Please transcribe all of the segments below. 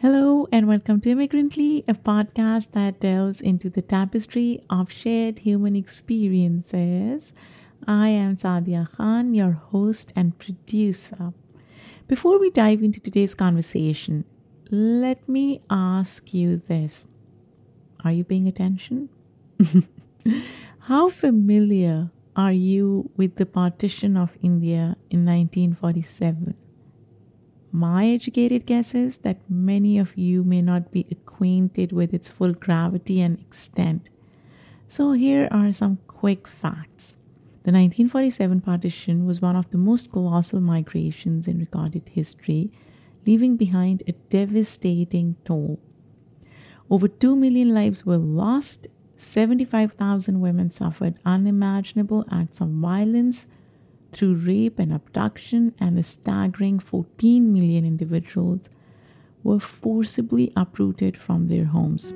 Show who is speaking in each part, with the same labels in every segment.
Speaker 1: Hello, and welcome to Immigrantly, a podcast that delves into the tapestry of shared human experiences. I am Sadia Khan, your host and producer. Before we dive into today's conversation, let me ask you this. Are you paying attention? How familiar are you with the partition of India in 1947? My educated guess is that many of you may not be acquainted with its full gravity and extent. So, here are some quick facts. The 1947 partition was one of the most colossal migrations in recorded history, leaving behind a devastating toll. Over 2 million lives were lost, 75,000 women suffered unimaginable acts of violence through rape and abduction, and a staggering 14 million individuals were forcibly uprooted from their homes.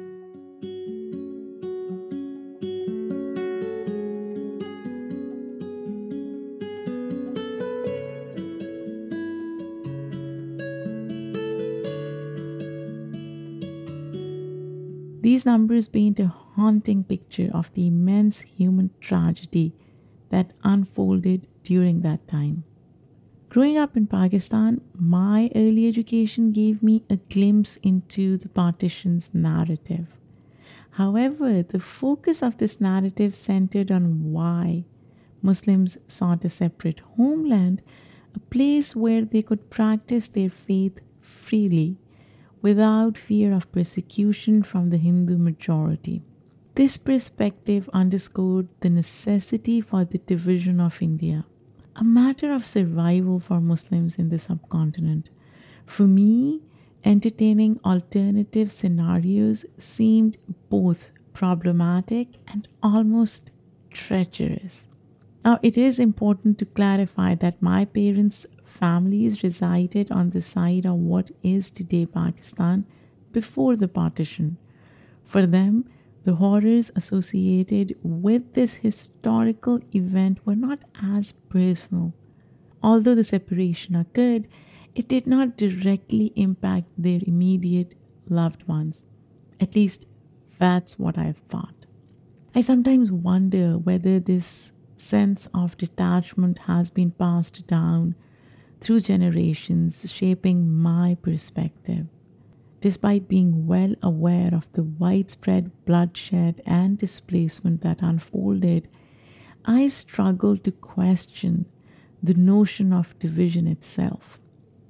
Speaker 1: These numbers paint a haunting picture of the immense human tragedy that unfolded during that time. Growing up in Pakistan, my early education gave me a glimpse into the partition's narrative. However, the focus of this narrative centered on why Muslims sought a separate homeland, a place where they could practice their faith freely without fear of persecution from the Hindu majority. This perspective underscored the necessity for the division of India, a matter of survival for Muslims in the subcontinent. For me, entertaining alternative scenarios seemed both problematic and almost treacherous. Now, it is important to clarify that my parents' families resided on the side of what is today Pakistan before the partition. For them, the horrors associated with this historical event were not as personal. Although the separation occurred, it did not directly impact their immediate loved ones. At least, that's what I've thought. I sometimes wonder whether this sense of detachment has been passed down through generations, shaping my perspective. Despite being well aware of the widespread bloodshed and displacement that unfolded, I struggle to question the notion of division itself.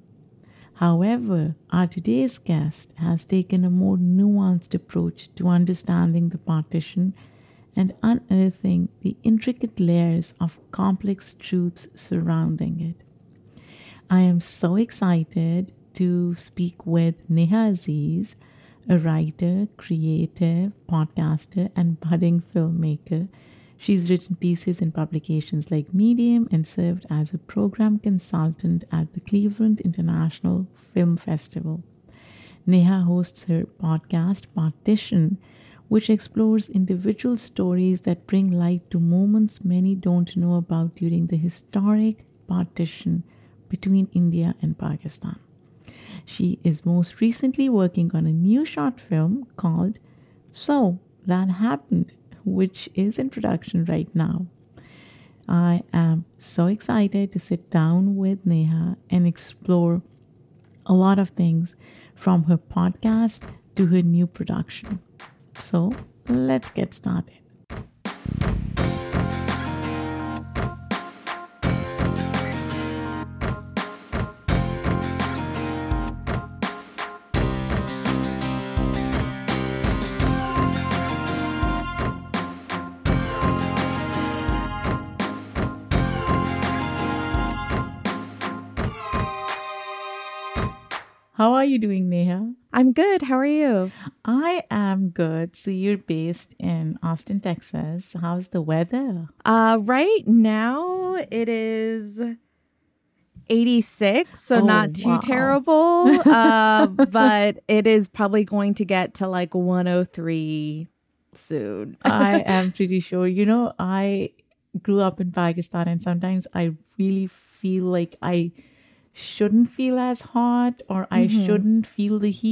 Speaker 1: However, our today's guest has taken a more nuanced approach to understanding the partition and unearthing the intricate layers of complex truths surrounding it. I am so excited to speak with Neha Aziz, a writer, creative, podcaster, and budding filmmaker. She's written pieces in publications like Medium and served as a program consultant at the Cleveland International Film Festival. Neha hosts her podcast, Partition, which explores individual stories that bring light to moments many don't know about during the historic partition between India and Pakistan. She is most recently working on a new short film called So That Happened, which is in production right now. I am so excited to sit down with Neha and explore a lot of things from her podcast to her new production. So let's get started. How are you doing, Neha?
Speaker 2: I'm good. How are you?
Speaker 1: I am good. So you're based in Austin, Texas. How's the weather?
Speaker 2: Right now it is 86, so not too terrible. But it is probably going to get to like 103 soon.
Speaker 1: I am pretty sure. I grew up in Pakistan, and sometimes I really feel like I shouldn't feel as hot or I shouldn't feel the heat.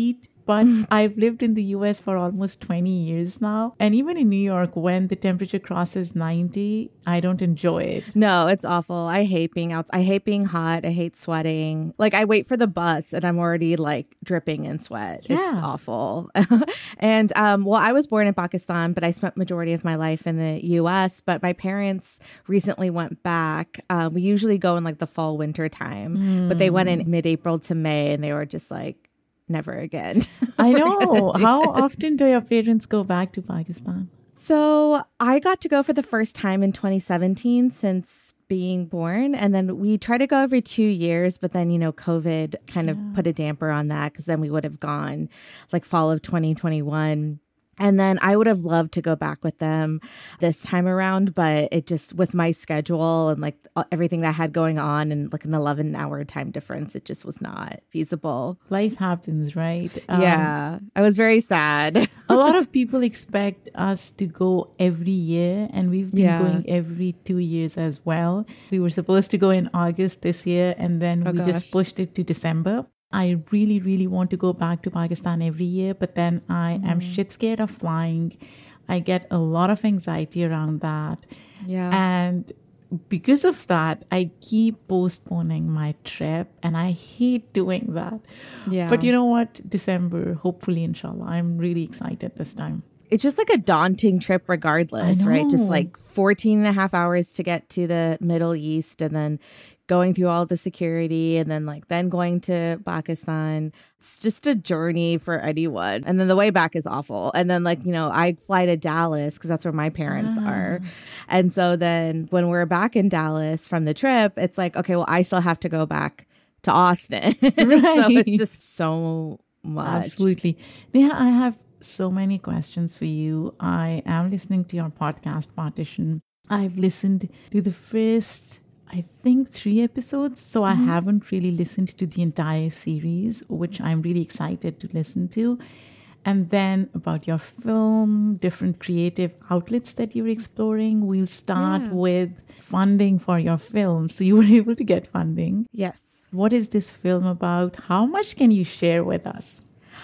Speaker 1: but I've lived in the US for almost 20 years now. And even in New York, when the temperature crosses 90, I don't enjoy it.
Speaker 2: No, it's awful. I hate being out. I hate being hot. I hate sweating. Like I wait for the bus and I'm already like dripping in sweat.
Speaker 1: Yeah.
Speaker 2: It's awful. And well, I was born in Pakistan, but I spent majority of my life in the US. But my parents recently went back. We usually go in like the fall winter time, but they went in mid-April to May and they were just like, never again.
Speaker 1: I know. How often do your parents go back to Pakistan?
Speaker 2: So I got to go for the first time in 2017 since being born. And then we try to go every 2 years, but then, COVID kind of put a damper on that because then we would have gone like fall of 2021. And then I would have loved to go back with them this time around, but it just, with my schedule and like everything that I had going on and like an 11-hour time difference, it just was not feasible.
Speaker 1: Life happens, right?
Speaker 2: Yeah, I was very sad.
Speaker 1: A lot of people expect us to go every year, and we've been going every 2 years as well. We were supposed to go in August this year, and then we just pushed it to December. I really, really want to go back to Pakistan every year, but then I am shit scared of flying. I get a lot of anxiety around that.
Speaker 2: Yeah.
Speaker 1: And because of that, I keep postponing my trip, and I hate doing that.
Speaker 2: Yeah.
Speaker 1: But you know what? December, hopefully, inshallah. I'm really excited this time.
Speaker 2: It's just like a daunting trip regardless, right? Just like 14 and a half hours to get to the Middle East and then going through all the security and then going to Pakistan. It's just a journey for anyone. And then the way back is awful. And then I fly to Dallas because that's where my parents are. And so then when we're back in Dallas from the trip, it's like, okay, well, I still have to go back to Austin.
Speaker 1: Right.
Speaker 2: So it's just so much.
Speaker 1: Absolutely. Neha, I have so many questions for you. I am listening to your podcast, Partition. I've listened to the first, I think, 3 episodes. So I haven't really listened to the entire series, which I'm really excited to listen to. And then about your film, different creative outlets that you're exploring. We'll start with funding for your film. So you were able to get funding.
Speaker 2: Yes.
Speaker 1: What is this film about? How much can you share with us?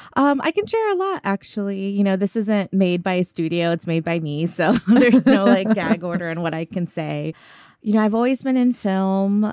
Speaker 2: I can share a lot, actually. This isn't made by a studio. It's made by me. So there's no gag order on what I can say. I've always been in film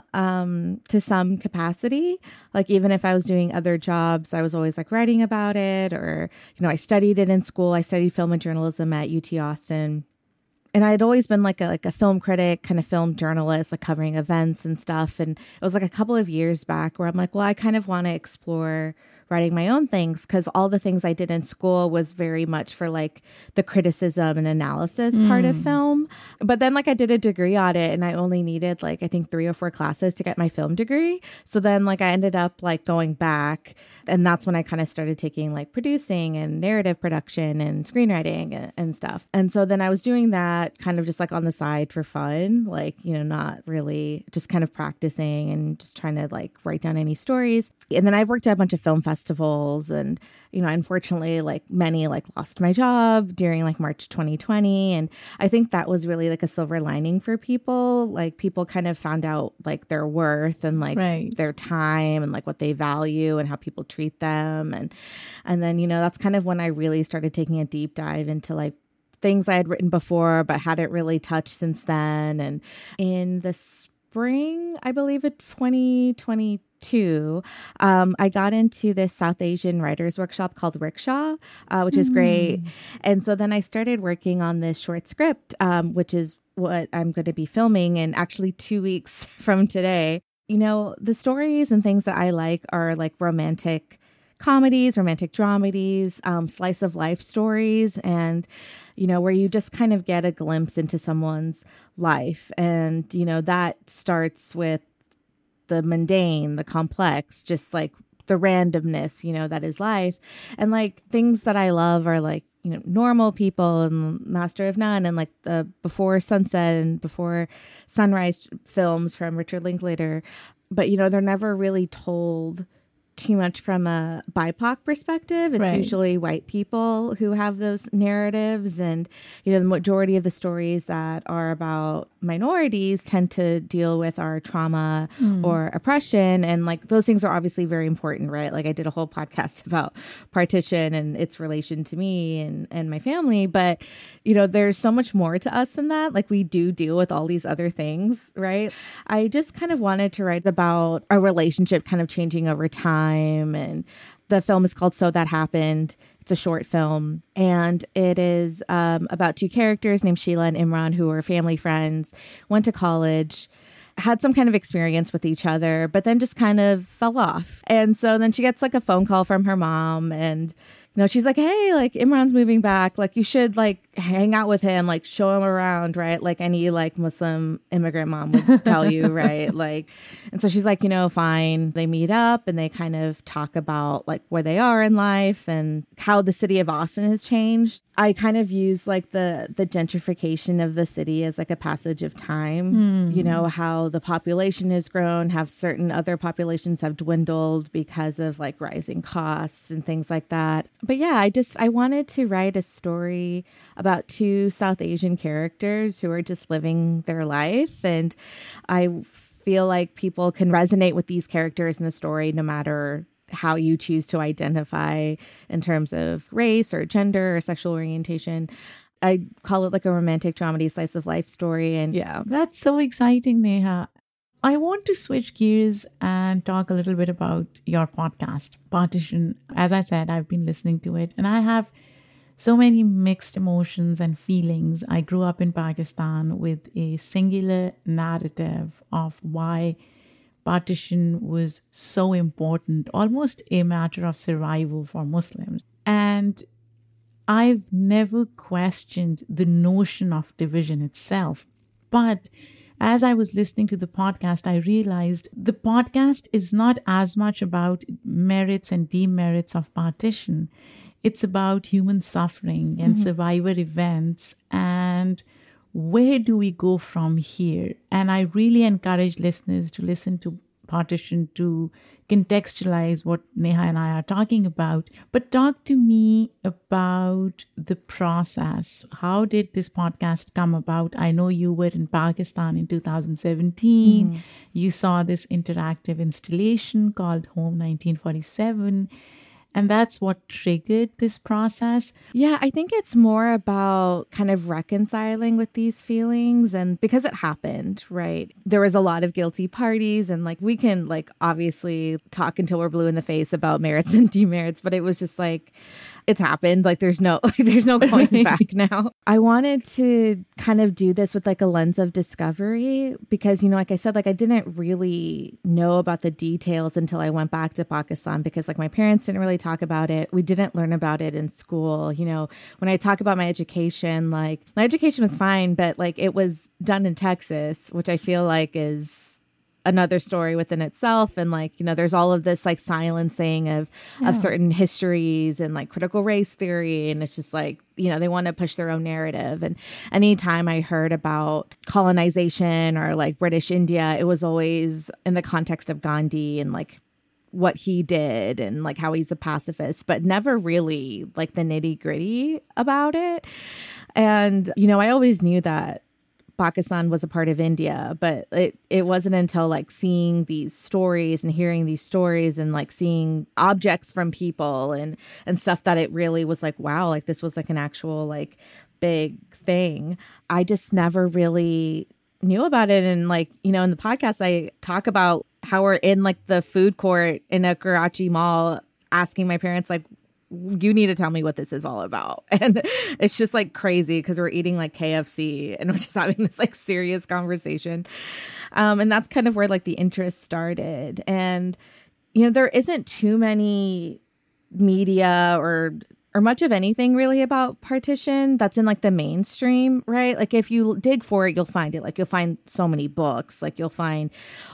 Speaker 2: to some capacity. Even if I was doing other jobs, I was always writing about it, or, I studied it in school. I studied film and journalism at UT Austin. And I'd always been like a film critic, kind of film journalist, covering events and stuff. And it was a couple of years back where I'm like, well, I kind of want to explore writing my own things, because all the things I did in school was very much for the criticism and analysis part of film. But then I did a degree audit and I only needed I think 3 or 4 classes to get my film degree. So then I ended up going back, and that's when I kind of started taking producing and narrative production and screenwriting and stuff. And so then I was doing that kind of just on the side for fun, not really, just kind of practicing and just trying to write down any stories. And then I've worked at a bunch of film festivals, and unfortunately many lost my job during March 2020, and I think that was really a silver lining for people. People kind of found out their worth and their time and what they value and how people treat them, and then that's kind of when I really started taking a deep dive into things I had written before but hadn't really touched since then. And in the spring, I believe it 2022, I got into this South Asian writers workshop called Rickshaw, which is great. And so then I started working on this short script, which is what I'm going to be filming in actually 2 weeks from today. The stories and things that I like are romantic comedies, romantic dramedies, slice of life stories, and where you just kind of get a glimpse into someone's life. And that starts with the mundane, the complex, just the randomness, that is life. And things that I love are Normal People and Master of None, and the Before Sunset and Before Sunrise films from Richard Linklater. But they're never really told too much from a BIPOC perspective. It's
Speaker 1: Right.
Speaker 2: usually white people who have those narratives. And, the majority of the stories that are about minorities tend to deal with our trauma or oppression. And like those things are obviously very important, right? Like I did a whole podcast about partition and its relation to me and my family. But, there's so much more to us than that. Like we do deal with all these other things, right? I just kind of wanted to write about a relationship kind of changing over time. And the film is called So That Happened. It's a short film, and it is about two characters named Sheila and Imran who were family friends, went to college, had some kind of experience with each other, but then just kind of fell off. And so then she gets like a phone call from her mom, and she's like, hey, like Imran's moving back. Like you should like hang out with him, like show him around, right? Like any like Muslim immigrant mom would tell you, right? Like, and so she's like, fine. They meet up and they kind of talk about like where they are in life and how the city of Austin has changed. I kind of use like the gentrification of the city as like a passage of time, how the population has grown, have certain other populations have dwindled because of like rising costs and things like that. But yeah, I wanted to write a story about two South Asian characters who are just living their life. And I feel like people can resonate with these characters in the story no matter how you choose to identify in terms of race or gender or sexual orientation. I call it like a romantic dramedy slice of life story. And yeah,
Speaker 1: That's so exciting, Neha. I want to switch gears and talk a little bit about your podcast, Partition. As I said, I've been listening to it and I have so many mixed emotions and feelings. I grew up in Pakistan with a singular narrative of why partition was so important, almost a matter of survival for Muslims. And I've never questioned the notion of division itself. But as I was listening to the podcast, I realized the podcast is not as much about merits and demerits of partition. It's about human suffering and survivor events and where do we go from here? And I really encourage listeners to listen to Partition to contextualize what Neha and I are talking about. But talk to me about the process. How did this podcast come about? I know you were in Pakistan in 2017. You saw this interactive installation called Home 1947. And that's what triggered this process.
Speaker 2: Yeah, I think it's more about kind of reconciling with these feelings. And because it happened, right, there was a lot of guilty parties. And like we can like obviously talk until we're blue in the face about merits and demerits. But it was just like, it's happened. Like there's no going back now. I wanted to kind of do this with like a lens of discovery because, like I said, like I didn't really know about the details until I went back to Pakistan because like my parents didn't really talk about it. We didn't learn about it in school. When I talk about my education, like my education was fine, but like it was done in Texas, which I feel like is another story within itself. And like, there's all of this like silencing of certain histories and like critical race theory. And it's just like, they want to push their own narrative. And anytime I heard about colonization or like British India, it was always in the context of Gandhi and like what he did and like how he's a pacifist, but never really like the nitty gritty about it. And, I always knew that Pakistan was a part of India, but it wasn't until like seeing these stories and hearing these stories and like seeing objects from people and stuff that it really was like, wow, like this was like an actual like big thing. I just never really knew about it. And like, in the podcast, I talk about how we're in like the food court in a Karachi mall asking my parents like, you need to tell me what this is all about. And it's just like crazy because we're eating like KFC and we're just having this like serious conversation. And that's kind of where like the interest started. And, there isn't too many media or much of anything really about partition that's in like the mainstream, right? Like if you dig for it, you'll find it. Like you'll find so many books, like you'll find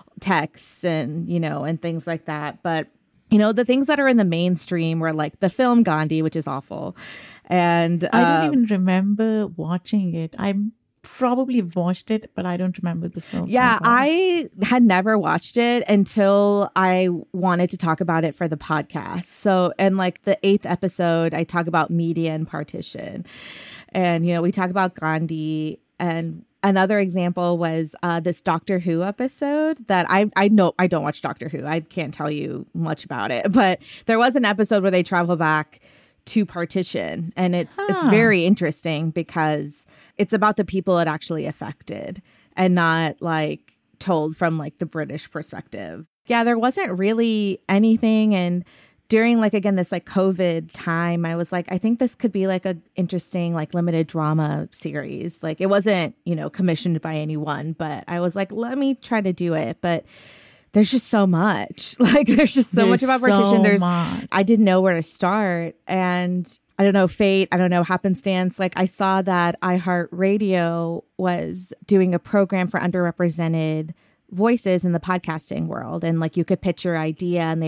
Speaker 2: texts and, and things like that. But the things that are in the mainstream were like the film Gandhi, which is awful. And
Speaker 1: I don't even remember watching it. I'm probably watched it, but I don't remember the film.
Speaker 2: Yeah, I had never watched it until I wanted to talk about it for the podcast. So, and like the 8th episode, I talk about media and partition. And, you know, we talk about Gandhi. And another example was this Doctor Who episode that I know I don't watch Doctor Who. I can't tell you much about it. But there was an episode where they travel back to partition. And it's very interesting because it's about the people it actually affected and not like told from like the British perspective. Yeah, there wasn't really anything. And during like, again, this like COVID time, I was like, I think this could be like a interesting, like limited drama series. Like it wasn't, you know, commissioned by anyone, but I was like, let me try to do it. But there's just so much, like there's just so much about partition. I didn't know where to start. And I don't know, fate, I don't know, happenstance. Like I saw that iHeartRadio was doing a program for underrepresented voices in the podcasting world. And like you could pitch your idea and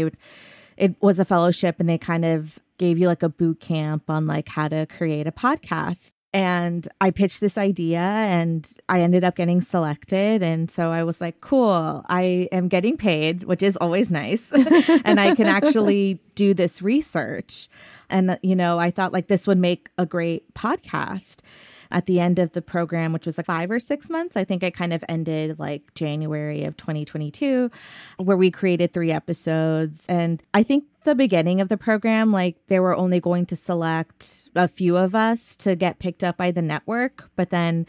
Speaker 2: it was a fellowship and they kind of gave you like a boot camp on like how to create a podcast. And I pitched this idea and I ended up getting selected. And so I was like, cool, I am getting paid, which is always nice. And I can actually do this research. And, you know, I thought like this would make a great podcast. At the end of the program, which was like 5 or 6 months, I think it kind of ended like January of 2022, where we created 3 episodes. And I think the beginning of the program, like they were only going to select a few of us to get picked up by the network. But then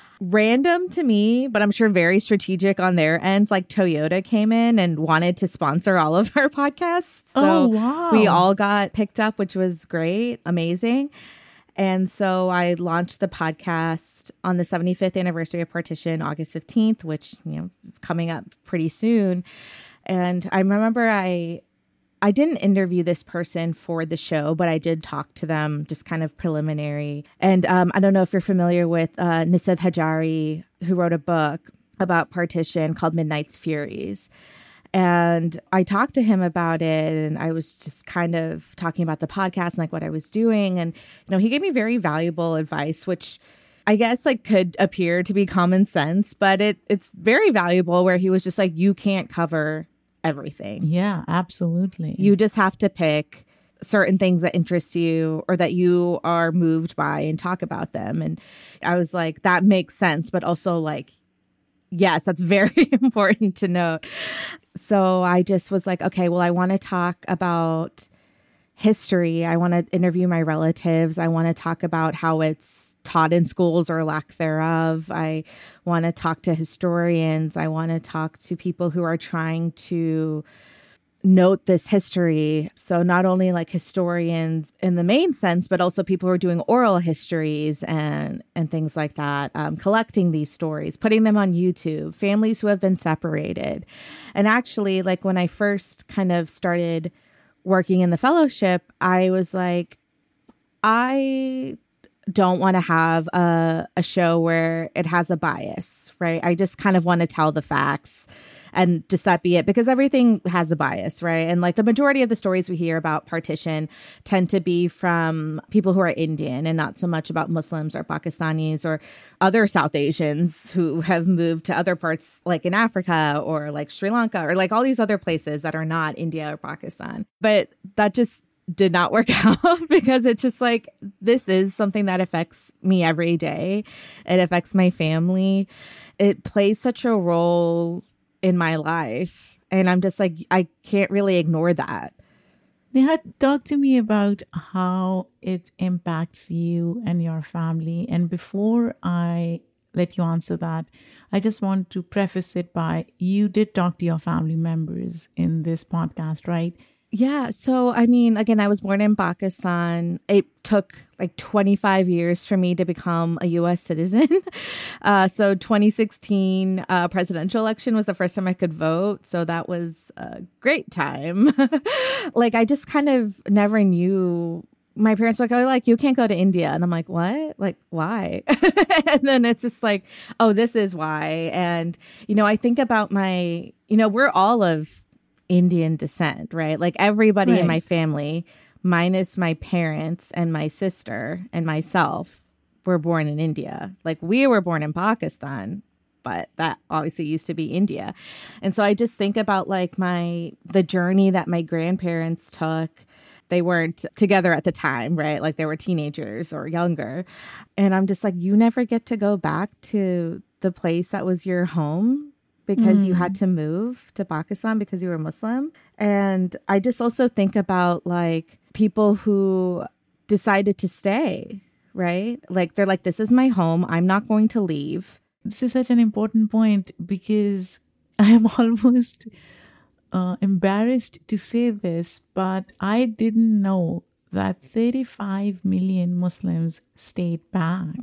Speaker 2: random to me, but I'm sure very strategic on their ends, like Toyota came in and wanted to sponsor all of our podcasts. So we all got picked up, which was great, amazing. And so I launched the podcast on the 75th anniversary of partition, August 15th, which, you know, coming up pretty soon. And I remember I didn't interview this person for the show, but I did talk to them just kind of preliminary. And I don't know if you're familiar with Nisad Hajari, who wrote a book about partition called Midnight's Furies. And I talked to him about it and I was just kind of talking about the podcast and like what I was doing. And, you know, he gave me very valuable advice, which I guess like could appear to be common sense, but it's very valuable where he was just like, you can't cover everything.
Speaker 1: Yeah, absolutely.
Speaker 2: You just have to pick certain things that interest you or that you are moved by and talk about them. And I was like, that makes sense, but also like, yes, that's very important to note. So I just was like, okay, well, I want to talk about history. I want to interview my relatives. I want to talk about how it's taught in schools or lack thereof. I want to talk to historians. I want to talk to people who are trying to note this history. So not only like historians in the main sense, but also people who are doing oral histories and things like that, collecting these stories, putting them on YouTube, families who have been separated. And actually, like when I first kind of started working in the fellowship, I was like, I don't want to have a show where it has a bias, right? I just kind of want to tell the facts and just that be it, because everything has a bias, right? And like the majority of the stories we hear about partition tend to be from people who are Indian and not so much about Muslims or Pakistanis or other South Asians who have moved to other parts like in Africa or like Sri Lanka or like all these other places that are not India or Pakistan. But that just did not work out because it's just like, this is something that affects me every day. It affects my family. It plays such a role in my life. And I'm just like, I can't really ignore that.
Speaker 1: Neha, talk to me about how it impacts you and your family. And before I let you answer that, I just want to preface it by, you did talk to your family members in this podcast, right?
Speaker 2: Yeah. So, I mean, again, I was born in Pakistan. It took like 25 years for me to become a U.S. citizen. So 2016 presidential election was the first time I could vote. So that was a great time. Like, I just kind of never knew. My parents were like, oh, like, you can't go to India. And I'm like, what? Like, why? And then it's just like, oh, this is why. And, you know, I think about my, you know, we're all of Indian descent, right? Like everybody in my family, minus my parents and my sister and myself, were born in India. Like we were born in Pakistan, but that obviously used to be India. And so I just think about like the journey that my grandparents took. They weren't together at the time, right? Like they were teenagers or younger. And I'm just like, you never get to go back to the place that was your home because you had to move to Pakistan because you were Muslim. And I just also think about like people who decided to stay, right? Like they're like, this is my home. I'm not going to leave.
Speaker 1: This is such an important point because I am almost embarrassed to say this, but I didn't know that 35 million Muslims stayed back.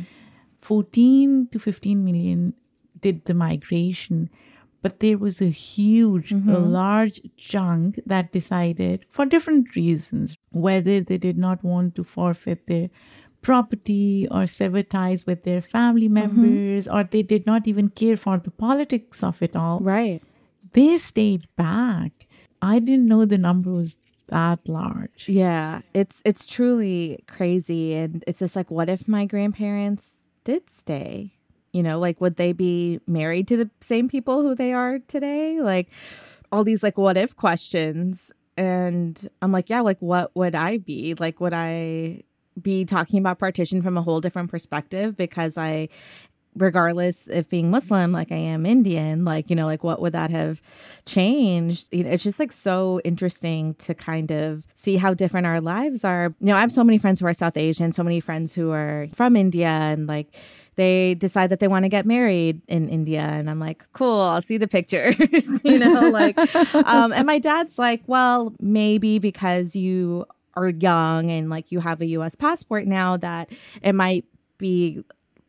Speaker 1: 14 to 15 million did the migration, but there was a huge, a large chunk that decided for different reasons, whether they did not want to forfeit their property or sever ties with their family members, or they did not even care for the politics of it all.
Speaker 2: Right.
Speaker 1: They stayed back. I didn't know the number was that large.
Speaker 2: Yeah, it's truly crazy. And it's just like, what if my grandparents did stay? You know, like, would they be married to the same people who they are today? Like all these like what if questions. And I'm like, yeah, like what would I be? Like, would I be talking about partition from a whole different perspective because regardless of being Muslim, like I am Indian, like, you know, like what would that have changed? You know, it's just like so interesting to kind of see how different our lives are. You know, I have so many friends who are South Asian, so many friends who are from India, and like they decide that they want to get married in India. And I'm like, cool, I'll see the pictures, you know, like, and my dad's like, well, maybe because you are young and like you have a US passport now that it might be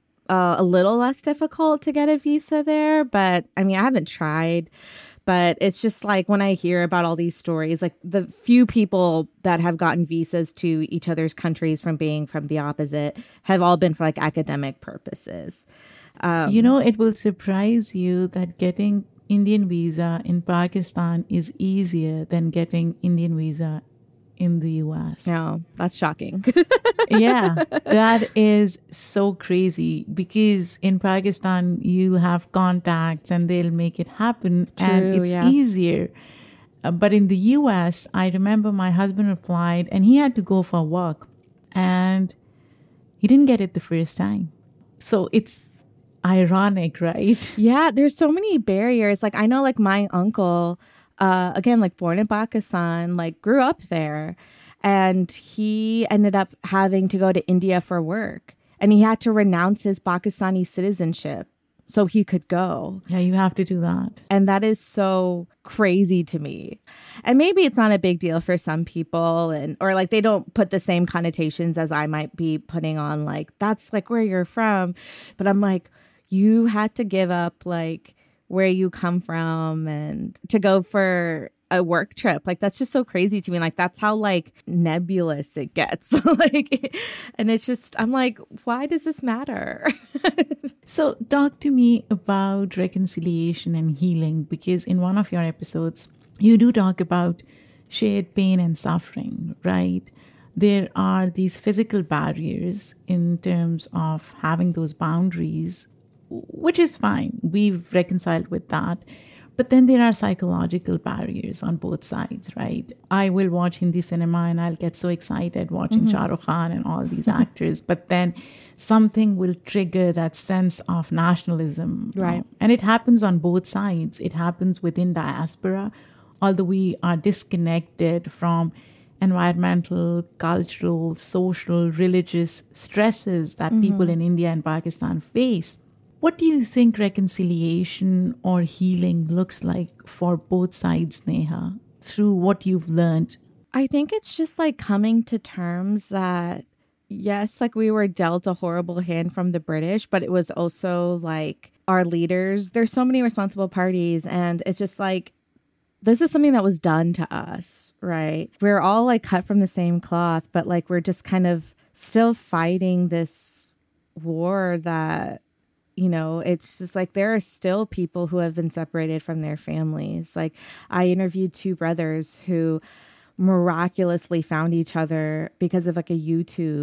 Speaker 2: a little less difficult to get a visa there. But I mean, I haven't tried, but it's just like when I hear about all these stories, like the few people that have gotten visas to each other's countries from being from the opposite have all been for like academic purposes.
Speaker 1: You know, it will surprise you that getting Indian visa in Pakistan is easier than getting Indian visa in the US.
Speaker 2: No, that's shocking.
Speaker 1: Yeah, that is so crazy because in Pakistan, you have contacts and they'll make it happen. And it's easier. But in the US, I remember my husband applied and he had to go for work and he didn't get it the first time. So it's ironic, right?
Speaker 2: Yeah, there's so many barriers. Like I know like my uncle, again, like born in Pakistan, like grew up there. And he ended up having to go to India for work. And he had to renounce his Pakistani citizenship so he could go.
Speaker 1: Yeah, you have to do that.
Speaker 2: And that is so crazy to me. And maybe it's not a big deal for some people, or like they don't put the same connotations as I might be putting on, like, that's like where you're from. But I'm like, you had to give up like where you come from and to go for a work trip. Like that's just so crazy to me. Like that's how like nebulous it gets. Like, and it's just, I'm like, why does this matter?
Speaker 1: So talk to me about reconciliation and healing, because in one of your episodes you do talk about shared pain and suffering, right? There are these physical barriers in terms of having those boundaries, which is fine. We've reconciled with that. But then there are psychological barriers on both sides, right? I will watch Hindi cinema and I'll get so excited watching Shah Rukh Khan and all these actors. But then something will trigger that sense of nationalism.
Speaker 2: Right.
Speaker 1: And it happens on both sides. It happens within diaspora, although we are disconnected from environmental, cultural, social, religious stresses that people in India and Pakistan face. What do you think reconciliation or healing looks like for both sides, Neha, through what you've learned?
Speaker 2: I think it's just like coming to terms that, yes, like we were dealt a horrible hand from the British, but it was also like our leaders. There's so many responsible parties, and it's just like, this is something that was done to us, right? We're all like cut from the same cloth, but like we're just kind of still fighting this war that, you know, it's just like there are still people who have been separated from their families. Like I interviewed two brothers who miraculously found each other because of like a YouTube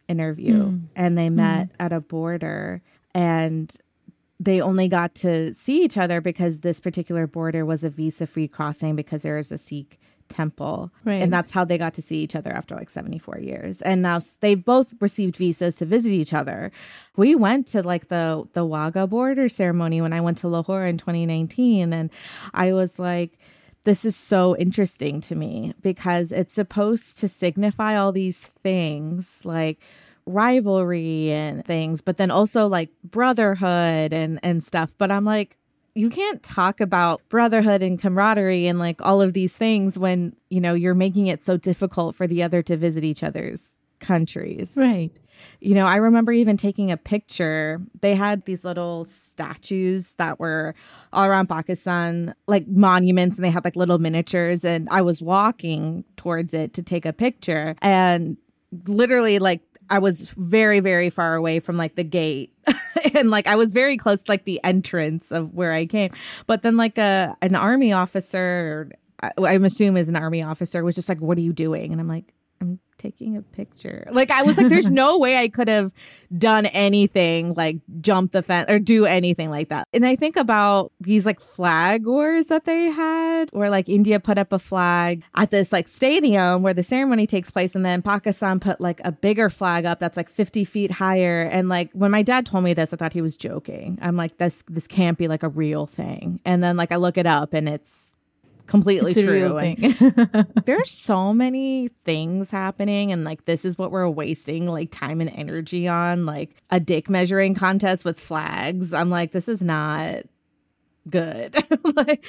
Speaker 2: interview and they met at a border, and they only got to see each other because this particular border was a visa-free crossing because there is a Sikh temple.
Speaker 1: Right.
Speaker 2: And that's how they got to see each other after like 74 years. And now they've both received visas to visit each other. We went to like the Wagah border ceremony when I went to Lahore in 2019. And I was like, this is so interesting to me because it's supposed to signify all these things like rivalry and things, but then also like brotherhood and stuff. But I'm like, you can't talk about brotherhood and camaraderie and like all of these things when, you know, you're making it so difficult for the other to visit each other's countries.
Speaker 1: Right.
Speaker 2: You know, I remember even taking a picture. They had these little statues that were all around Pakistan, like monuments, and they had like little miniatures. And I was walking towards it to take a picture. And literally, like, I was very, very far away from like the gate. And like I was very close to like the entrance of where I came. But then like an army officer, I'm assuming is an army officer, was just like, what are you doing? And I'm like, I'm taking a picture. Like I was like, there's no way I could have done anything like jump the fence or do anything like that. And I think about these like flag wars that they had, where like India put up a flag at this like stadium where the ceremony takes place, and then Pakistan put like a bigger flag up that's like 50 feet higher. And like when my dad told me this, I thought he was joking. I'm like, this can't be like a real thing. And then like I look it up and it's completely
Speaker 1: it's a
Speaker 2: true.
Speaker 1: Real thing.
Speaker 2: There's so many things happening, and like this is what we're wasting like time and energy on, like a dick measuring contest with flags. I'm like, this is not good. Like,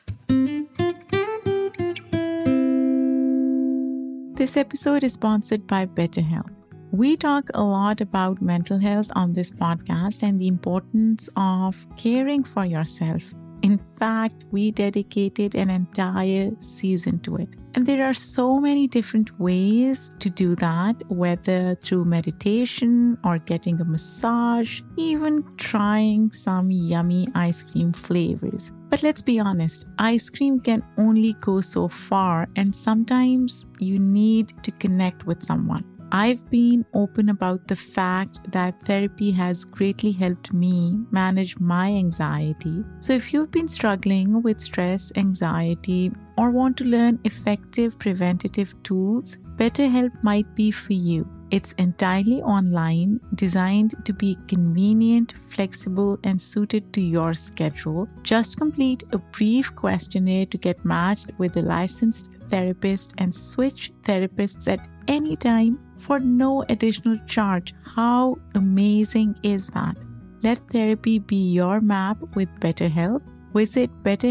Speaker 1: this episode is sponsored by BetterHelp. We talk a lot about mental health on this podcast and the importance of caring for yourself. In fact, we dedicated an entire season to it. And there are so many different ways to do that, whether through meditation or getting a massage, even trying some yummy ice cream flavors. But let's be honest, ice cream can only go so far, and sometimes you need to connect with someone. I've been open about the fact that therapy has greatly helped me manage my anxiety. So if you've been struggling with stress, anxiety, or want to learn effective preventative tools, BetterHelp might be for you. It's entirely online, designed to be convenient, flexible, and suited to your schedule. Just complete a brief questionnaire to get matched with a licensed therapist and switch therapists at any time for no additional charge. How amazing is that? Let therapy be your map with BetterHelp. Visit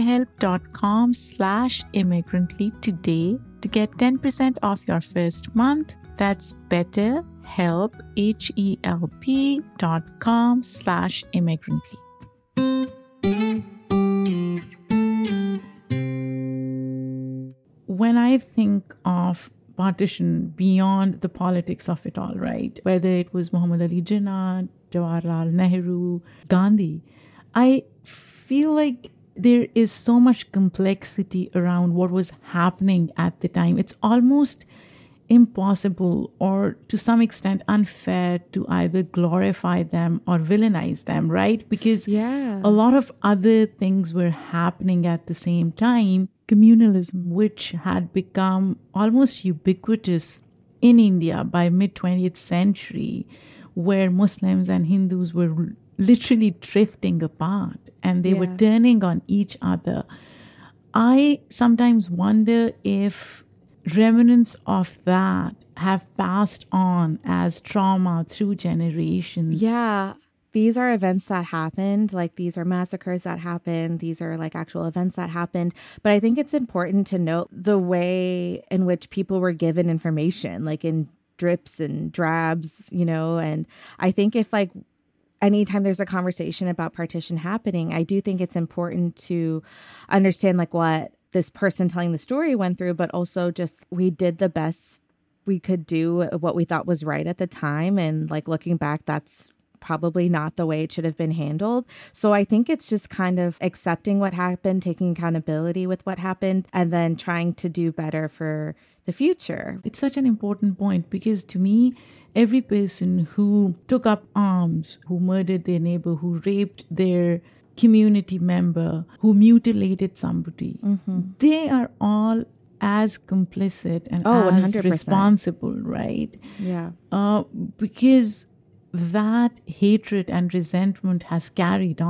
Speaker 1: betterhelp.com/immigrantly today to get 10% off your first month. That's BetterHelp, HELP.com/immigrantly. When I think of partition beyond the politics of it all, right? Whether it was Muhammad Ali Jinnah, Jawaharlal Nehru, Gandhi, I feel like there is so much complexity around what was happening at the time. It's almost impossible, or to some extent unfair, to either glorify them or villainize them, right? Because a lot of other things were happening at the same time. Communalism, which had become almost ubiquitous in India by mid-20th century, where Muslims and Hindus were literally drifting apart and they were turning on each other. I sometimes wonder if remnants of that have passed on as trauma through generations.
Speaker 2: Yeah. These are events that happened, like these are massacres that happened. These are like actual events that happened. But I think it's important to note the way in which people were given information, like in drips and drabs, you know. And I think if like anytime there's a conversation about partition happening, I do think it's important to understand like what this person telling the story went through, but also just we did the best we could do, what we thought was right at the time. And like looking back, that's probably not the way it should have been handled. So I think it's just kind of accepting what happened, taking accountability with what happened, and then trying to do better for the future.
Speaker 1: It's such an important point because to me, every person who took up arms, who murdered their neighbor, who raped their community member, who mutilated somebody, they are all as complicit and
Speaker 2: Oh,
Speaker 1: as
Speaker 2: 100%.
Speaker 1: responsible, right?
Speaker 2: Yeah.
Speaker 1: Because that hatred and resentment has carried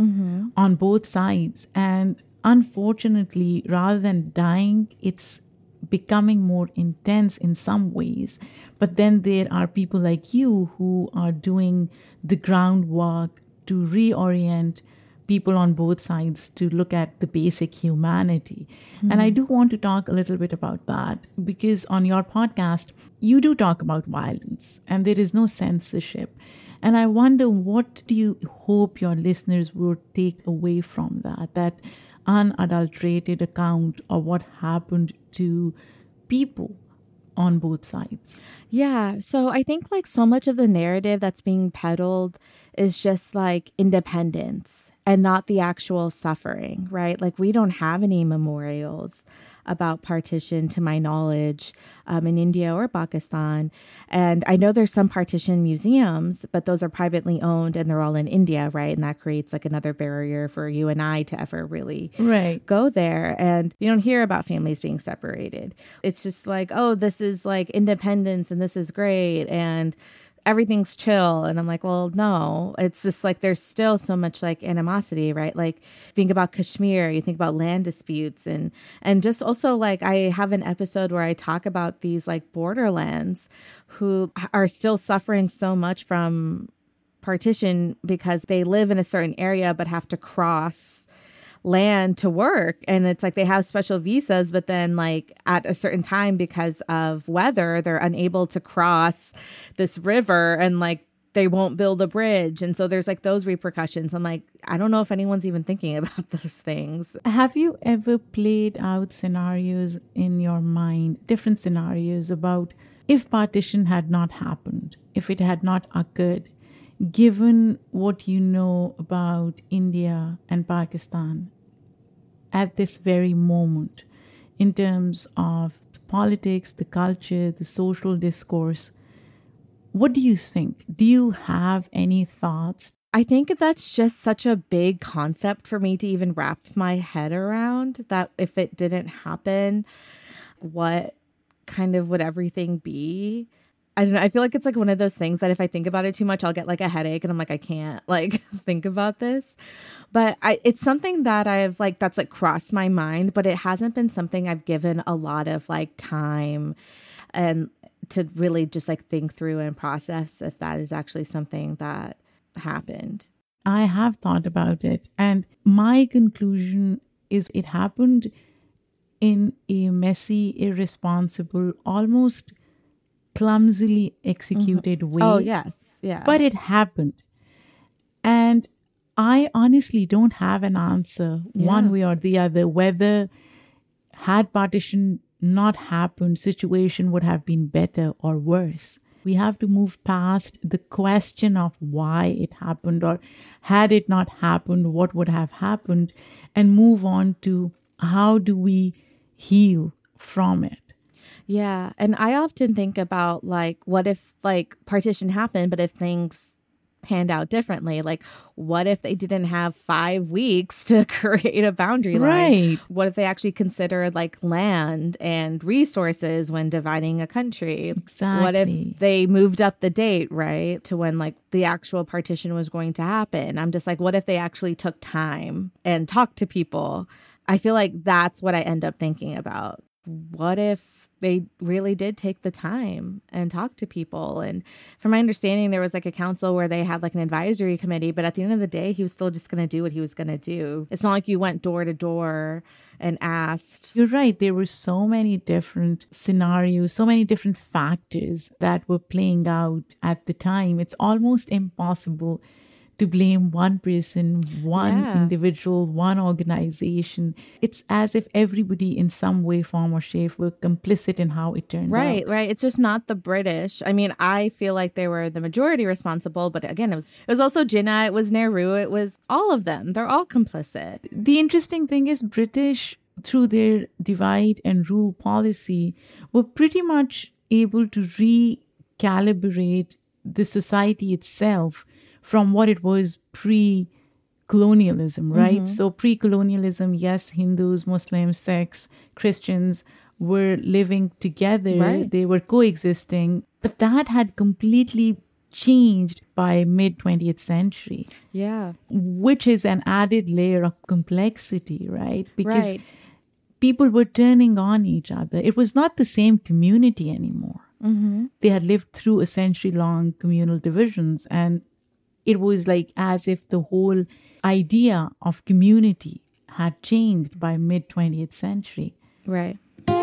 Speaker 1: on both sides. And unfortunately, rather than dying, it's becoming more intense in some ways. But then there are people like you who are doing the groundwork to reorient people on both sides to look at the basic humanity. And I do want to talk a little bit about that, because on your podcast, you do talk about violence and there is no censorship. And I wonder, what do you hope your listeners will take away from that unadulterated account of what happened to people on both sides?
Speaker 2: Yeah. So I think like so much of the narrative that's being peddled is just like independence and not the actual suffering, right? Like we don't have any memorials about partition, to my knowledge, in India or Pakistan. And I know there's some partition museums, but those are privately owned and they're all in India, right? And that creates like another barrier for you and I to ever really go there. And you don't hear about families being separated. It's just like, oh, this is like independence and this is great and everything's chill. And I'm like, well, no, it's just like there's still so much like animosity, right? Like think about Kashmir, you think about land disputes and just also like I have an episode where I talk about these like borderlands who are still suffering so much from partition because they live in a certain area but have to cross land to work, and it's like they have special visas, but then like at a certain time because of weather they're unable to cross this river and like they won't build a bridge, and so there's like those repercussions. I'm like, I don't know if anyone's even thinking about those things.
Speaker 1: Have you ever played out scenarios in your mind, different scenarios about if partition had not happened, if it had not occurred, given what you know about India and Pakistan at this very moment, in terms of the politics, the culture, the social discourse, what do you think? Do you have any thoughts?
Speaker 2: I think that's just such a big concept for me to even wrap my head around, that if it didn't happen, what kind of would everything be? I don't know. I feel like it's like one of those things that if I think about it too much, I'll get like a headache and I'm like, I can't like think about this. But it's something that I've like, that's like crossed my mind, but it hasn't been something I've given a lot of like time and to really just like think through and process if that is actually something that happened.
Speaker 1: I have thought about it. And my conclusion is it happened in a messy, irresponsible, almost clumsily executed way.
Speaker 2: Oh, yes. Yeah.
Speaker 1: But it happened. And I honestly don't have an answer one way or the other, whether had partition not happened, situation would have been better or worse. We have to move past the question of why it happened or had it not happened, what would have happened, and move on to how do we heal from it.
Speaker 2: Yeah. And I often think about like, what if like partition happened, but if things panned out differently? Like, what if they didn't have 5 weeks to create a boundary line?
Speaker 1: Right.
Speaker 2: What if they actually considered like land and resources when dividing a country?
Speaker 1: Exactly.
Speaker 2: What if they moved up the date, right, to when like the actual partition was going to happen? I'm just like, what if they actually took time and talked to people? I feel like that's what I end up thinking about. What if they really did take the time and talk to people? And from my understanding, there was like a council where they had like an advisory committee, but at the end of the day, he was still just going to do what he was going to do. It's not like you went door to door and asked.
Speaker 1: You're right. There were so many different scenarios, so many different factors that were playing out at the time. It's almost impossible to blame one person, one individual, one organization. It's as if everybody in some way, form, or shape were complicit in how it turned out.
Speaker 2: Right. It's just not the British. I mean, I feel like they were the majority responsible, but again, it was also Jinnah, it was Nehru, it was all of them. They're all complicit.
Speaker 1: The interesting thing is British, through their divide and rule policy, were pretty much able to calibrate the society itself from what it was pre-colonialism, right? So pre-colonialism, yes, Hindus, Muslims, Sikhs, Christians were living together.
Speaker 2: Right.
Speaker 1: They were coexisting. But that had completely changed by mid-20th century,
Speaker 2: Yeah.
Speaker 1: which is an added layer of complexity, right? Because
Speaker 2: Right.
Speaker 1: people were turning on each other. It was not the same community anymore. They had lived through a century-long communal divisions, and it was like as if the whole idea of community had changed by mid-20th century.
Speaker 2: Right.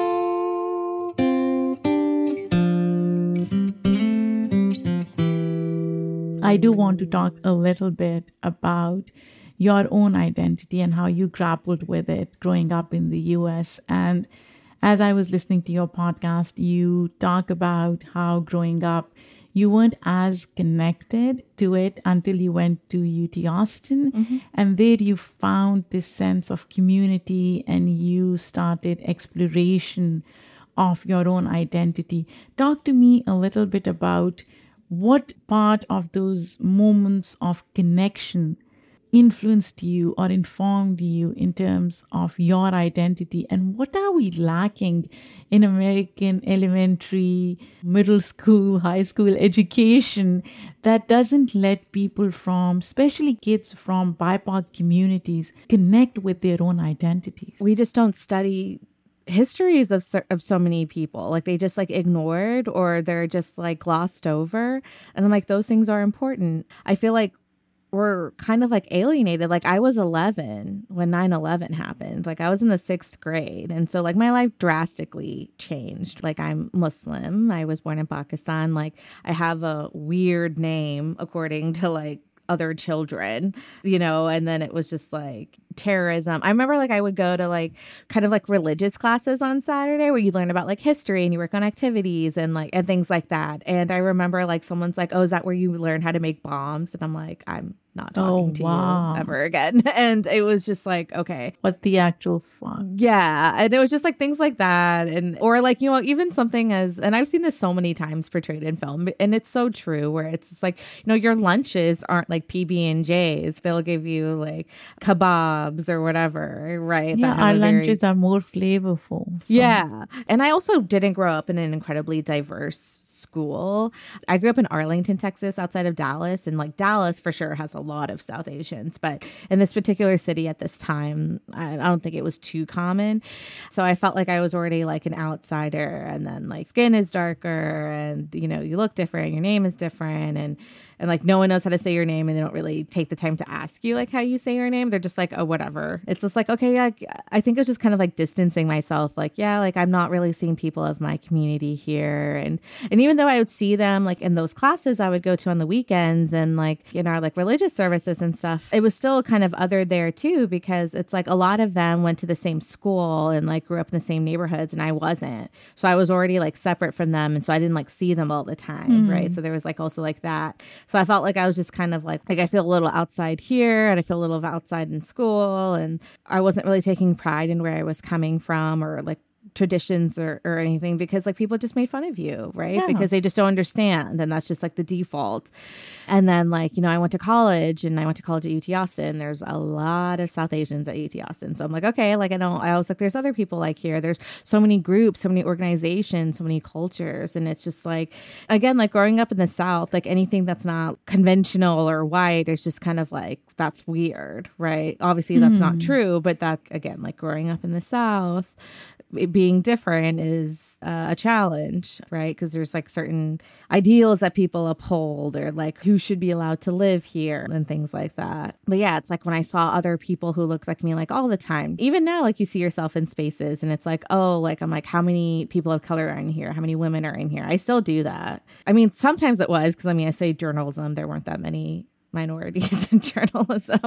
Speaker 1: I do want to talk a little bit about your own identity and how you grappled with it growing up in the US. And as I was listening to your podcast, you talk about how growing up, you weren't as connected to it until you went to UT Austin. And there you found this sense of community and you started exploration of your own identity. Talk to me a little bit about what part of those moments of connection influenced you or informed you in terms of your identity, and what are we lacking in American elementary, middle school, high school education that doesn't let people from, especially kids from BIPOC communities, connect with their own identities?
Speaker 2: We just don't study histories of so many people. Like they just like ignored, or they're just like glossed over. And I'm like, those things are important. I feel like we're kind of like alienated. Like I was 11 when 9/11 happened. Like I was in the 6th grade. And so like my life drastically changed. Like I'm Muslim. I was born in Pakistan. Like I have a weird name according to like other children, you know, and then it was just like terrorism. I remember like I would go to like kind of like religious classes on Saturday where you learn about like history and you work on activities and like and things like that. And I remember like someone's like, "Oh, is that where you learn how to make bombs?" And I'm like, "I'm not talking to you ever again." And it was just like, okay,
Speaker 1: what the actual fuck?
Speaker 2: yeah. And it was just like things like that. And or like, you know, even something as, and I've seen this so many times portrayed in film, and it's so true, where it's just like, you know, your lunches aren't like PB&Js. They'll give you like kebabs or whatever, right?
Speaker 1: Yeah,
Speaker 2: That
Speaker 1: our
Speaker 2: have a very-
Speaker 1: lunches are more flavorful. So.
Speaker 2: Yeah. And I also didn't grow up in an incredibly diverse school. I grew up in Arlington, Texas, outside of Dallas. And like Dallas for sure has a lot of South Asians. But in this particular city at this time, I don't think it was too common. So I felt like I was already like an outsider. And then like skin is darker and, you know, you look different, your name is different. And like no one knows how to say your name, and they don't really take the time to ask you like how you say your name. They're just like, oh, whatever. It's just like, okay, yeah, I think it was just kind of like distancing myself. Like, yeah, like I'm not really seeing people of my community here. And even though I would see them like in those classes I would go to on the weekends and like in our like religious services and stuff, it was still kind of other there too, because it's like a lot of them went to the same school and like grew up in the same neighborhoods, and I wasn't. So I was already like separate from them. And so I didn't like see them all the time. Right. So there was like also like that. So I felt like I was just kind of like I feel a little outside here and I feel a little outside in school, and I wasn't really taking pride in where I was coming from or like traditions or anything, because like people just made fun of you, right?
Speaker 1: Yeah.
Speaker 2: Because they just don't understand, and that's just like the default. And then like, you know, I went to college at UT Austin. There's a lot of South Asians at UT Austin. So I'm like, okay, like I was like, there's other people like here. There's so many groups, so many organizations, so many cultures. And it's just like, again, like growing up in the South, like anything that's not conventional or white, it's just kind of like, that's weird, right? Obviously that's not true, but that, again, like growing up in the South, it being different is a challenge, right? Because there's like certain ideals that people uphold, or like who should be allowed to live here and things like that. But yeah, it's like when I saw other people who looked like me like all the time, even now, like you see yourself in spaces and it's like, oh, like I'm like, how many people of color are in here? How many women are in here? I still do that. I mean, sometimes it was because I mean, I say journalism, there weren't that many minorities in journalism,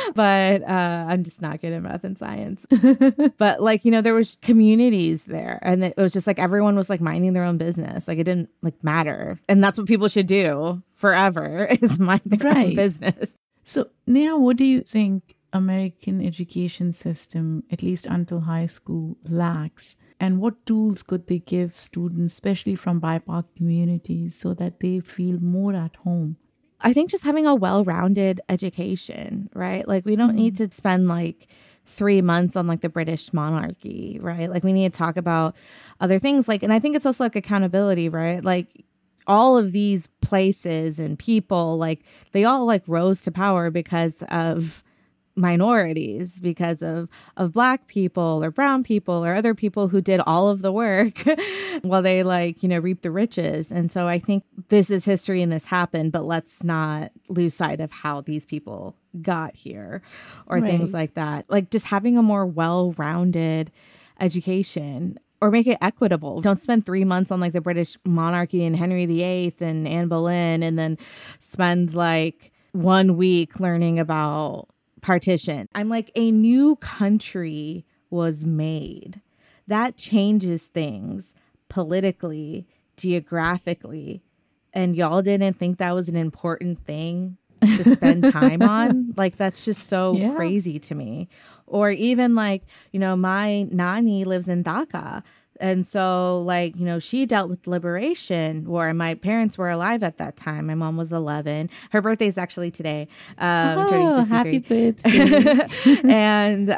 Speaker 2: but I'm just not good at math and science. But like, you know, there was communities there, and it was just like everyone was like minding their own business. Like it didn't like matter, and that's what people should do forever is mind their own business.
Speaker 1: So Neha, what do you think American education system, at least until high school, lacks And what tools could they give students, especially from BIPOC communities, so that they feel more at home?
Speaker 2: I think just having a well-rounded education, right? Like we don't need to spend like 3 months on like the British monarchy, right? Like we need to talk about other things. Like, and I think it's also like accountability, right? Like all of these places and people, like they all like rose to power because of minorities, because of Black people or brown people or other people who did all of the work while they like, you know, reap the riches. And so I think this is history and this happened, but let's not lose sight of how these people got here or things like that. Like just having a more well-rounded education or make it equitable. Don't spend 3 months on like the British monarchy and Henry VIII and Anne Boleyn and then spend like 1 week learning about partition. I'm like, a new country was made. That changes things politically, geographically. And y'all didn't think that was an important thing to spend time on? Like, that's just so crazy to me. Or even like, you know, my nani lives in Dhaka. And so, like, you know, she dealt with liberation where my parents were alive at that time. My mom was 11. Her birthday is actually today.
Speaker 1: Oh, happy birthday.
Speaker 2: And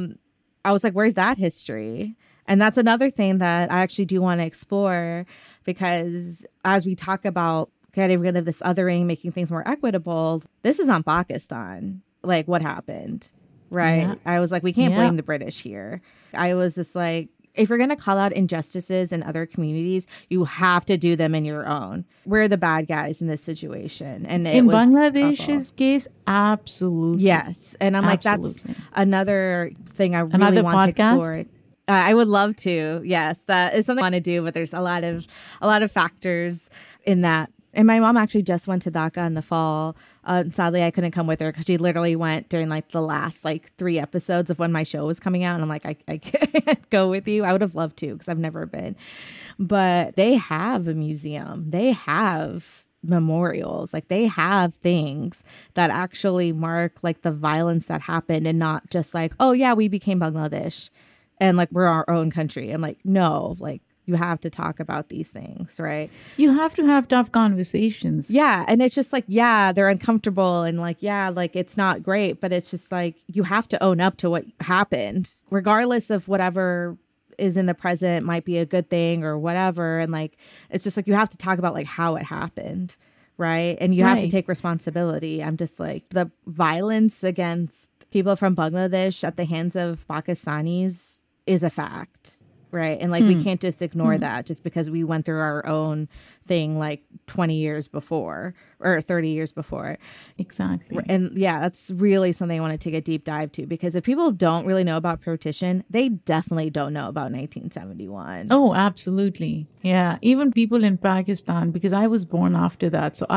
Speaker 2: I was like, where's that history? And that's another thing that I actually do want to explore, because as we talk about getting rid of this othering, making things more equitable, this is on Pakistan. Like, what happened? Right. Yeah. I was like, we can't blame the British here. I was just like, if you're going to call out injustices in other communities, you have to do them in your own. We're the bad guys in this situation. And
Speaker 1: in Bangladesh's case, absolutely.
Speaker 2: Yes. And I'm like, that's another thing I really want to explore. I would love to. Yes, that is something I want to do, but there's a lot of factors in that. And my mom actually just went to Dhaka in the fall. Sadly, I couldn't come with her because she literally went during like the last like 3 episodes of when my show was coming out. And I'm like, I can't go with you. I would have loved to because I've never been. But they have a museum. They have memorials. Like they have things that actually mark like the violence that happened, and not just like, oh yeah, we became Bangladesh and like we're our own country. And like, no, like, you have to talk about these things, right?
Speaker 1: You have to have tough conversations.
Speaker 2: Yeah. And it's just like, yeah, they're uncomfortable and like, yeah, like it's not great, but it's just like, you have to own up to what happened, regardless of whatever is in the present might be a good thing or whatever. And like, it's just like, you have to talk about like how it happened, right? And you have to take responsibility. I'm just like, the violence against people from Bangladesh at the hands of Pakistanis is a fact. Right. And like, we can't just ignore that just because we went through our own thing like 20 years before or 30 years before.
Speaker 1: Exactly.
Speaker 2: And yeah, that's really something I want to take a deep dive to, because if people don't really know about partition, they definitely don't know about 1971.
Speaker 1: Oh, absolutely. Yeah. Even people in Pakistan, because I was born after that. So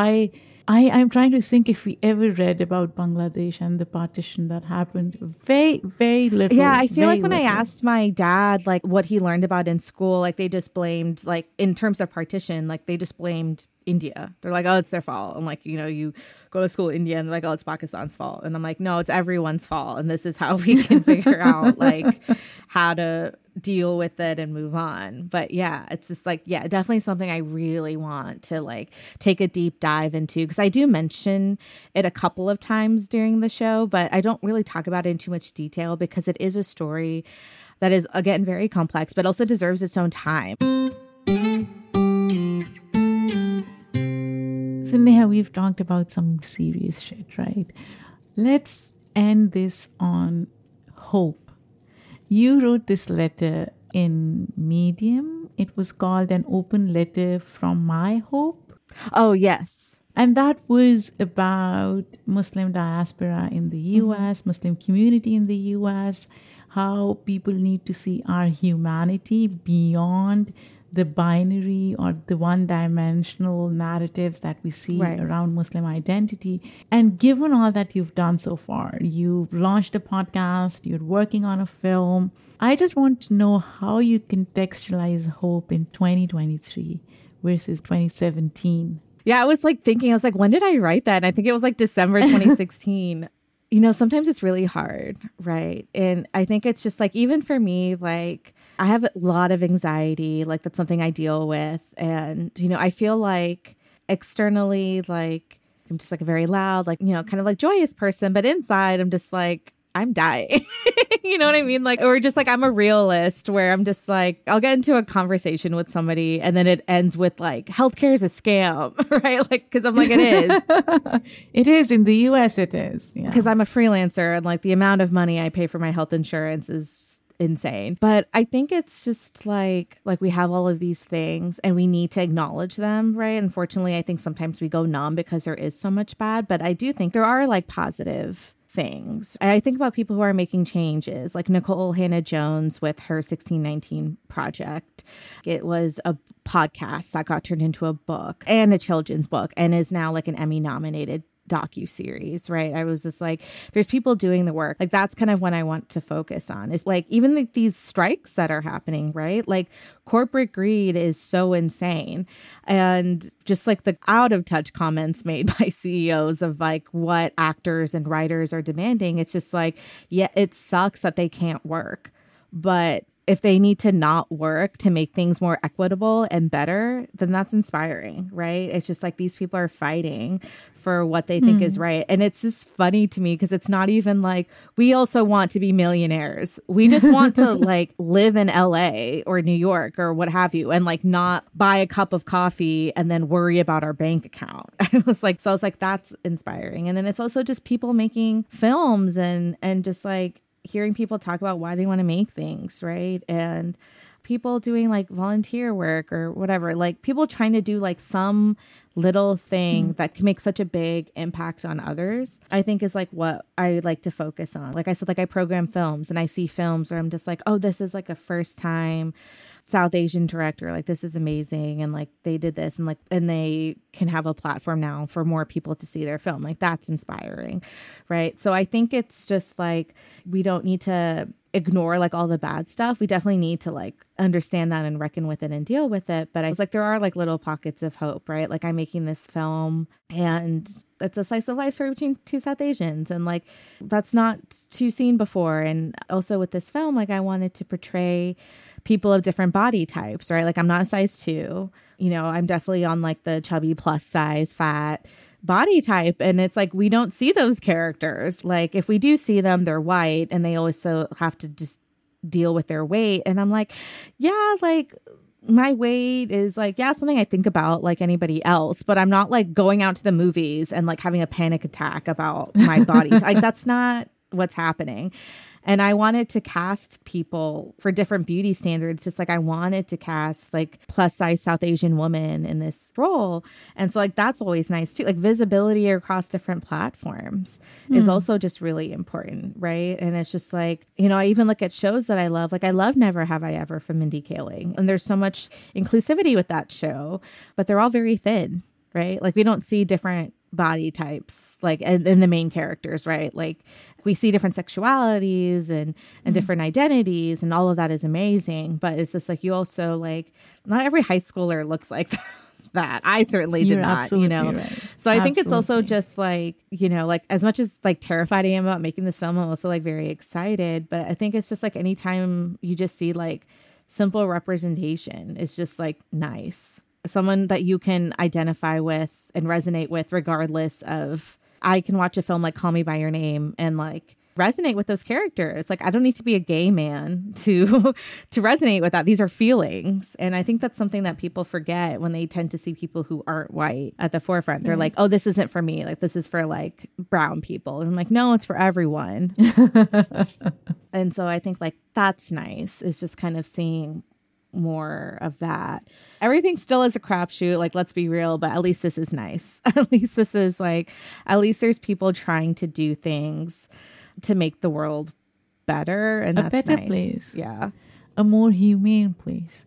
Speaker 1: I'm trying to think if we ever read about Bangladesh and the partition that happened. Very, very little.
Speaker 2: Yeah, I feel like when I asked my dad, like, what he learned about in school, like, they just blamed, like, in terms of partition, like, they just blamed India. They're like, oh, it's their fault. And, like, you know, you go to school in India and they're like, oh, it's Pakistan's fault. And I'm like, no, it's everyone's fault. And this is how we can figure out, like, how to deal with it and move on. But yeah, it's just like, yeah, definitely something I really want to like take a deep dive into, because I do mention it a couple of times during the show, but I don't really talk about it in too much detail because it is a story that is, again, very complex, but also deserves its own time.
Speaker 1: So Neha, we've talked about some serious shit, right? Let's end this on hope. You wrote this letter in Medium. It was called An Open Letter from My Hope.
Speaker 2: Oh, yes.
Speaker 1: And that was about Muslim diaspora in the U.S., Muslim community in the U.S., how people need to see our humanity beyond the binary or the one-dimensional narratives that we see around Muslim identity. And given all that you've done so far, you've launched a podcast, you're working on a film, I just want to know how you contextualize hope in 2023 versus 2017.
Speaker 2: Yeah, I was like thinking, I was like, when did I write that? And I think it was like December 2016. sometimes it's really hard, right? And I think it's just like, even for me, like I have a lot of anxiety, like that's something I deal with. And, I feel like externally, like I'm just like a very loud, like, kind of like joyous person. But inside, I'm just like, I'm dying. You know what I mean? Like, or just like, I'm a realist where I'm just like, I'll get into a conversation with somebody and then it ends with like, healthcare is a scam, right? Like, cause I'm like, it is.
Speaker 1: It is in the US. It is. Yeah.
Speaker 2: Cause I'm a freelancer and like the amount of money I pay for my health insurance is insane. But I think it's just like we have all of these things and we need to acknowledge them, right? Unfortunately, I think sometimes we go numb because there is so much bad, but I do think there are like positive things. I think about people who are making changes, like Nicole Hannah-Jones with her 1619 project. It was a podcast that got turned into a book and a children's book and is now like an Emmy-nominated docuseries, right? I was just like, there's people doing the work. Like that's kind of what I want to focus on, is like even like these strikes that are happening, right? Like corporate greed is so insane. And just like the out of touch comments made by CEOs of like what actors and writers are demanding, it's just like, yeah, it sucks that they can't work. But if they need to not work to make things more equitable and better, then that's inspiring, right? It's just like these people are fighting for what they think is right. And it's just funny to me because it's not even like we also want to be millionaires. We just want to like live in LA or New York or what have you and like not buy a cup of coffee and then worry about our bank account. I was like, that's inspiring. And then it's also just people making films and just like hearing people talk about why they want to make things, right? And people doing like volunteer work or whatever, like people trying to do like some little thing that can make such a big impact on others, I think is like what I like to focus on. Like I said, like I program films and I see films where I'm just like, oh, this is like a first time South Asian director, like this is amazing, and like they did this and like and they can have a platform now for more people to see their film. Like that's inspiring, right? So I think it's just like we don't need to ignore like all the bad stuff. We definitely need to like understand that and reckon with it and deal with it. But I was like, there are like little pockets of hope, right? Like I'm making this film and it's a slice of life story between two South Asians, and like that's not too seen before. And also with this film, like I wanted to portray people of different body types, right? Like I'm not a size 2, I'm definitely on like the chubby plus size fat body type. And it's like, we don't see those characters. Like if we do see them, they're white and they also have to just deal with their weight. And I'm like, yeah, like my weight is like, yeah, something I think about like anybody else, but I'm not like going out to the movies and like having a panic attack about my body. Like that's not what's happening. And I wanted to cast people for different beauty standards, just like I wanted to cast like plus size South Asian woman in this role. And so like that's always nice too. Like visibility across different platforms is also just really important, right? And it's just like, I even look at shows that I love. Like I love Never Have I Ever from Mindy Kaling. And there's so much inclusivity with that show, but they're all very thin, right? Like we don't see different body types like in the main characters, right? Like we see different sexualities and different identities, and all of that is amazing. But it's just like you also like not every high schooler looks like that. I certainly did not,
Speaker 1: Right.
Speaker 2: So I think it's also just like, like as much as like terrified I am about making this film, I'm also like very excited. But I think it's just like anytime you just see like simple representation is just like nice. Someone that you can identify with and resonate with regardless of, I can watch a film like Call Me By Your Name and like resonate with those characters. Like I don't need to be a gay man to resonate with that. These are feelings. And I think that's something that people forget when they tend to see people who aren't white at the forefront. They're like, oh, this isn't for me. Like this is for like brown people. And I'm like, no, it's for everyone. And so I think like that's nice, is just kind of seeing more of that. Everything still is a crapshoot, like let's be real, but at least this is nice. At least this is like, at least there's people trying to do things to make the world better, and that's
Speaker 1: a better
Speaker 2: nice.
Speaker 1: place.
Speaker 2: Yeah,
Speaker 1: a more humane place.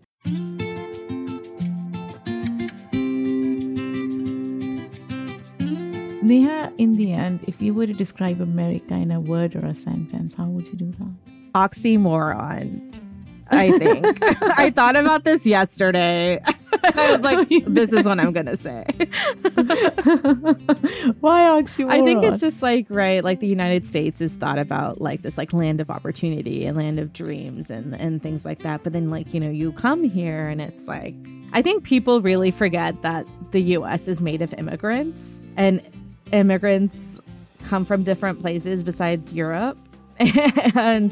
Speaker 1: Neha, in the end, if you were to describe America in a word or a sentence, how would you do that?
Speaker 2: Oxymoron, I think. I thought about this yesterday. I was like, this is what I'm going to say.
Speaker 1: Why oxymoron?
Speaker 2: I think it's just like, right, like the United States is thought about like this like land of opportunity and land of dreams and things like that. But then like, you know, you come here and it's like, I think people really forget that the U.S. is made of immigrants, and immigrants come from different places besides Europe. And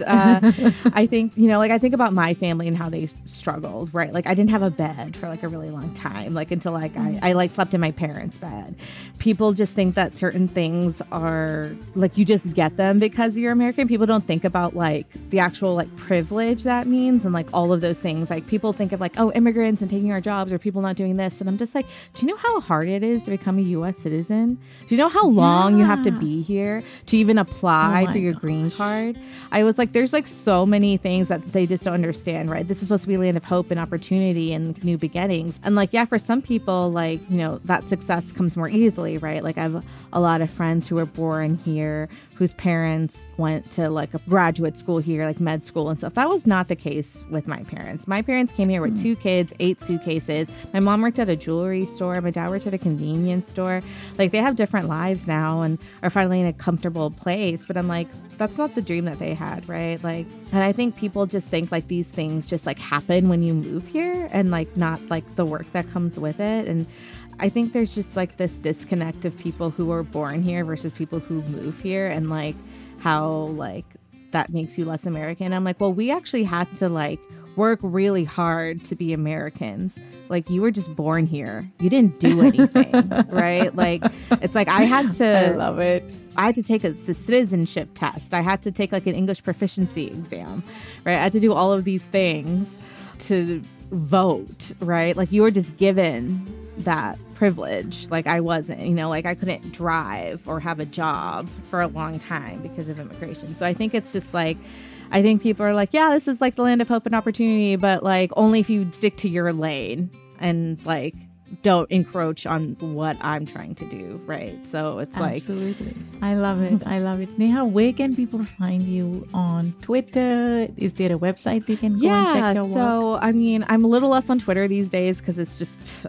Speaker 2: I think, you know, like I think about my family and how they struggled, right? Like I didn't have a bed for like a really long time, like until like I like slept in my parents' bed. People just think that certain things are like you just get them because you're American. People don't think about like the actual like privilege that means and like all of those things. Like people think of like, oh, immigrants and taking our jobs or people not doing this. And I'm just like, do you know how hard it is to become a U.S. citizen? Do you know how long you have to be here to even apply for your green card? I was like, there's like so many things that they just don't understand, right? This is supposed to be a land of hope and opportunity and new beginnings. And like, yeah, for some people, like, you know, that success comes more easily, right? Like I have a lot of friends who were born here, whose parents went to like a graduate school here, like med school and stuff. That was not the case with my parents. My parents came here with 2 kids, 8 suitcases. My mom worked at a jewelry store. My dad worked at a convenience store. Like they have different lives now and are finally in a comfortable place. But I'm like, that's not the dream that they had, right? Like, and I think people just think like these things just like happen when you move here and like not like the work that comes with it. And I think there's just like this disconnect of people who were born here versus people who move here and like how like that makes you less American. I'm like, well, we actually had to like work really hard to be Americans. Like you were just born here. You didn't do anything, right? Like it's like I had to
Speaker 1: I love it.
Speaker 2: I had to take the citizenship test. I had to take like an English proficiency exam, right? I had to do all of these things to vote, right? Like you were just given that privilege. Like I wasn't, you know, like I couldn't drive or have a job for a long time because of immigration. So I think it's just like, I think people are like, yeah, this is like the land of hope and opportunity, but like only if you stick to your lane and like don't encroach on what I'm trying to do, right? So it's like...
Speaker 1: Absolutely. I love it. I love it. Neha, where can people find you on Twitter? Is there a website we can go and check your work?
Speaker 2: So, I mean, I'm a little less on Twitter these days because it's just...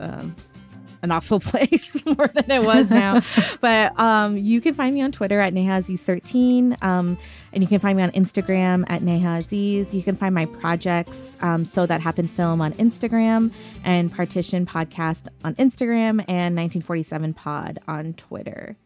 Speaker 2: an awful place more than it was now. But you can find me on Twitter at NehaAziz13. And you can find me on Instagram at NehaAziz. You can find my projects, So That Happened Film on Instagram, and Partition Podcast on Instagram, and 1947 Pod on Twitter.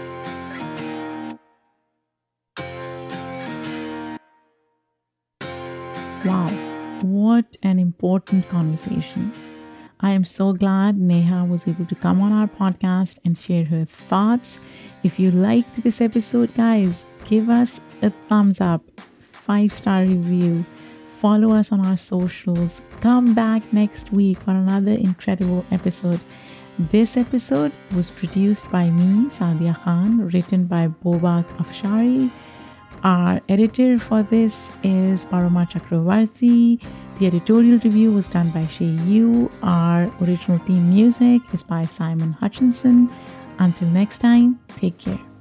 Speaker 1: Wow, what an important conversation. I am so glad Neha was able to come on our podcast and share her thoughts. If you liked this episode, guys, give us a thumbs up, 5-star review, follow us on our socials. Come back next week for another incredible episode. This episode was produced by me, Sadia Khan, written by Bobak Afshari. Our editor for this is Paroma Chakravarti. The editorial review was done by Shay Yu. Our original theme music is by Simon Hutchinson. Until next time, take care.